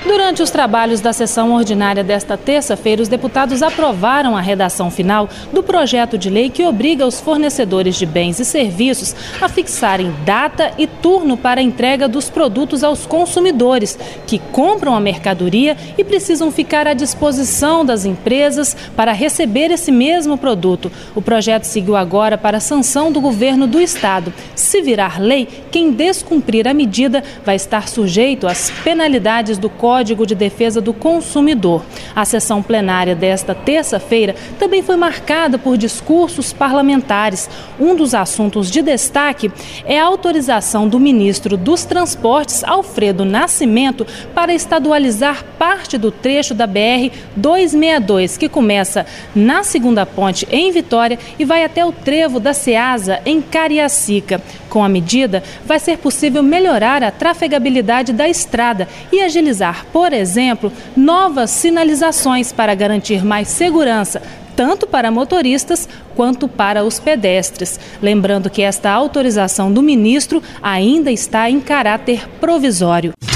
Durante os trabalhos da sessão ordinária desta terça-feira, os deputados aprovaram a redação final do projeto de lei que obriga os fornecedores de bens e serviços a fixarem data e turno para a entrega dos produtos aos consumidores que compram a mercadoria e precisam ficar à disposição das empresas para receber esse mesmo produto. O projeto seguiu agora para a sanção do governo do estado. Se virar lei, quem descumprir a medida vai estar sujeito às penalidades do Código de Defesa do Consumidor. A sessão plenária desta terça-feira também foi marcada por discursos parlamentares. Um dos assuntos de destaque é a autorização do ministro dos Transportes, Alfredo Nascimento, para estadualizar parte do trecho da BR-262, que começa na Segunda Ponte, em Vitória, e vai até o trevo da Ceasa, em Cariacica. Com a medida, vai ser possível melhorar a trafegabilidade da estrada e agilizar, por exemplo, novas sinalizações para garantir mais segurança, tanto para motoristas quanto para os pedestres. Lembrando que esta autorização do ministro ainda está em caráter provisório.